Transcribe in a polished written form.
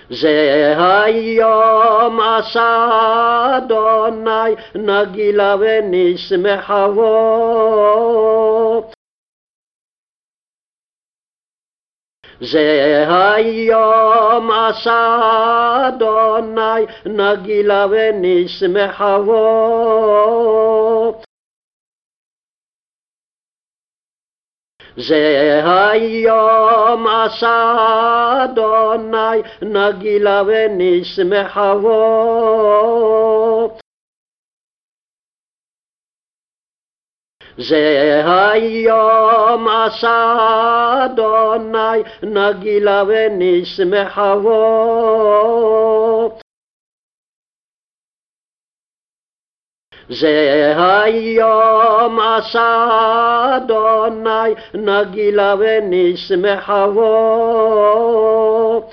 זה היום עשה אדוני, נגילה ונשמחה בו. זה היום עשה אדוני, נגילה ונשמחה בו. זה היום עשה אדוני, נגילה ונשמחה בו. זה היום עשה אדוני, נגילה ונשמחה בו. זה היום עשה אדוני, נגילה ונשמחה בו.